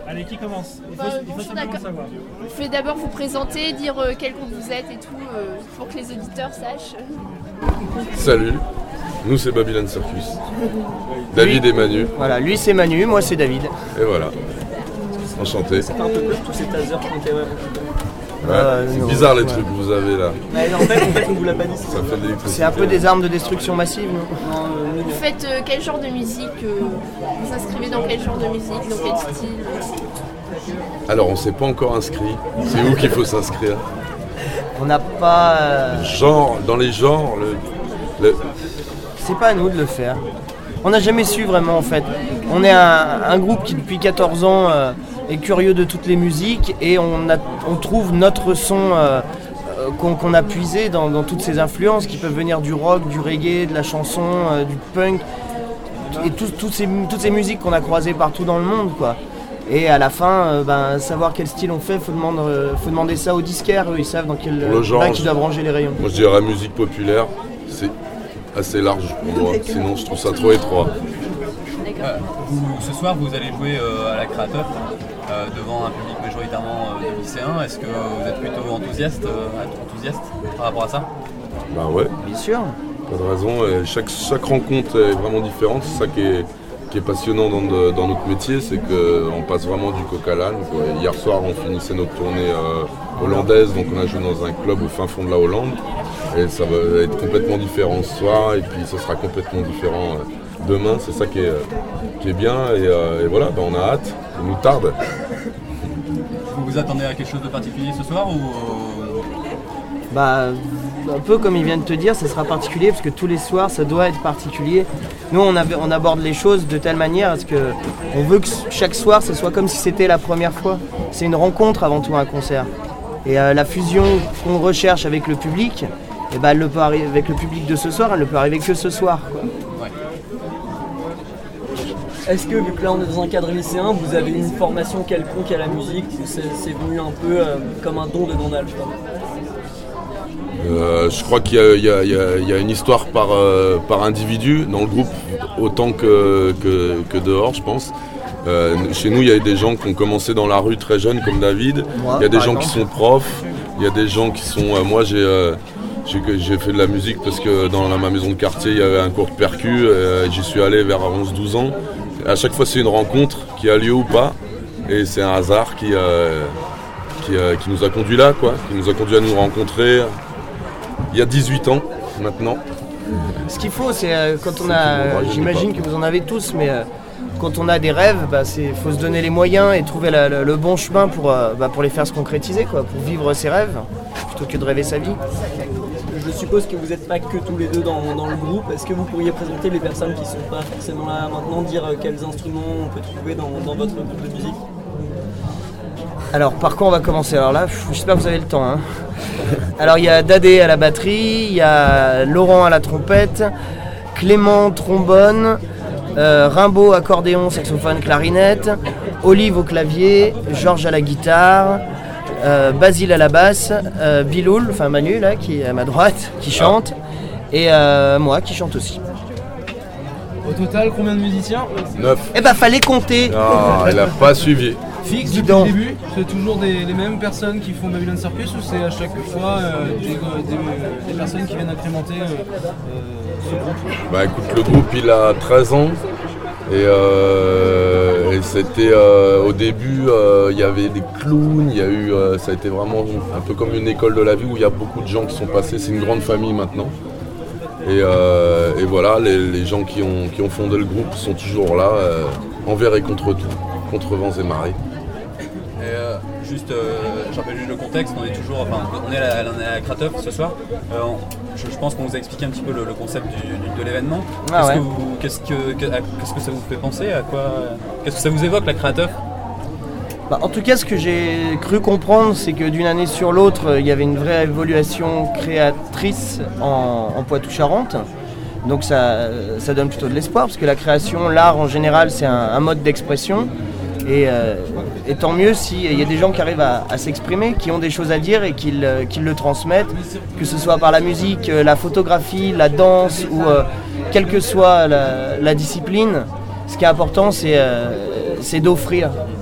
Allez, qui commence? Il faut simplement savoir. Vous pouvez d'abord vous présenter, dire quel groupe vous êtes et tout, pour que les auditeurs sachent. Salut, nous c'est Babylon Circus. David et Manu. Voilà, lui c'est Manu, moi c'est David. Et voilà. Enchanté. Ça fait un peu peur tous ces tasers qu'on fait. C'est bizarre les trucs que vous avez là. Mais en fait, on vous l'a pas dit. Ça fait de l'électricité. C'est un peu des armes de destruction massive, non? Vous faites quel genre de musique vous inscrivez dans quel genre de musique, dans quel style? Alors on s'est pas encore inscrit. C'est où qu'il faut s'inscrire? On n'a pas... Genre, dans les genres, C'est pas à nous de le faire. On n'a jamais su vraiment en fait. On est un groupe qui depuis 14 ans est curieux de toutes les musiques et on trouve notre son qu'on a puisé dans toutes ces influences qui peuvent venir du rock, du reggae, de la chanson, du punk et toutes ces musiques qu'on a croisées partout dans le monde quoi. Et à la fin, savoir quel style on fait, faut demander ça aux disquaires, eux ils savent dans quel bac ils doivent ranger les rayons. Moi je dirais musique populaire, c'est assez large pour moi, sinon je trouve ça trop étroit. Ce soir vous allez jouer à la Créateuf devant un public majoritairement de lycéens. Est-ce que vous êtes plutôt enthousiaste par rapport à ça? Bah ouais. Bien sûr. Pas de raison, chaque rencontre est vraiment différente, c'est ça qui est passionnant dans notre métier, c'est qu'on passe vraiment du coq à l'âne. Hier soir on finissait notre tournée hollandaise, donc on a joué dans un club au fin fond de la Hollande et ça va être complètement différent ce soir et puis ça sera complètement différent demain, c'est ça qui est bien et voilà, on a hâte, il nous tarde. Vous vous attendez à quelque chose de particulier ce soir ou un peu comme il vient de te dire, ça sera particulier parce que tous les soirs ça doit être particulier. Nous on aborde les choses de telle manière à ce que on veut que chaque soir ce soit comme si c'était la première fois. C'est une rencontre avant tout un concert. Et la fusion qu'on recherche avec le public, elle ne peut arriver avec le public de ce soir, elle ne peut arriver que ce soir. Quoi. Ouais. Est-ce que, vu que là on est dans un cadre lycéen, vous avez une formation quelconque à la musique ou c'est venu un peu comme un don de Donald, je crois? Je crois qu'il y a une histoire par individu dans le groupe autant que dehors, je pense. Chez nous, il y a des gens qui ont commencé dans la rue très jeunes comme David. Il y a des gens qui sont profs. Il y a des gens qui sont... moi, j'ai fait de la musique parce que dans ma maison de quartier, il y avait un cours de percu. J'y suis allé vers 11-12 ans. À chaque fois, c'est une rencontre qui a lieu ou pas. Et c'est un hasard qui nous a conduits là, quoi. Qui nous a conduits à nous rencontrer il y a 18 ans maintenant. Ce qu'il faut, c'est quand on a... J'imagine que vous en avez tous, mais... Quand on a des rêves, faut se donner les moyens et trouver le bon chemin pour les faire se concrétiser, quoi, pour vivre ses rêves, plutôt que de rêver sa vie. Je suppose que vous n'êtes pas que tous les deux dans le groupe. Est-ce que vous pourriez présenter les personnes qui ne sont pas forcément là maintenant, dire quels instruments on peut trouver dans votre groupe de musique? Alors, par quoi on va commencer? Alors là, j'espère que vous avez le temps. Hein. Alors, il y a Dadé à la batterie, il y a Laurent à la trompette, Clément trombone, Rimbaud, accordéon, saxophone, clarinette, Olive au clavier, Georges à la guitare, Basile à la basse, Biloul, enfin Manu là, qui est à ma droite, qui chante, et moi qui chante aussi. Au total, combien de musiciens? 9. Fallait compter. Non, elle a pas suivi. Fixe depuis le début? C'est toujours les mêmes personnes qui font Babylon Circus ou c'est à chaque fois des personnes qui viennent incrémenter ce groupe? Écoute, le groupe il a 13 ans et c'était au début il y avait des clowns, il y a eu ça a été vraiment un peu comme une école de la vie où il y a beaucoup de gens qui sont passés, c'est une grande famille maintenant. Et voilà, les gens qui ont fondé le groupe sont toujours là, envers et contre tout, contre vents et marées. Juste, je rappelle juste le contexte, on est à la Créateuf ce soir. Je pense qu'on vous a expliqué un petit peu le concept de l'événement. Qu'est-ce que ça vous fait penser à quoi? Qu'est-ce que ça vous évoque la Créateuf? En tout cas, ce que j'ai cru comprendre, c'est que d'une année sur l'autre, il y avait une vraie évolution créatrice en Poitou-Charentes. Donc ça donne plutôt de l'espoir, parce que la création, l'art en général, c'est un mode d'expression. Et tant mieux s'il y a des gens qui arrivent à s'exprimer, qui ont des choses à dire et qui le transmettent, que ce soit par la musique, la photographie, la danse ou quelle que soit la discipline. Ce qui est important, c'est d'offrir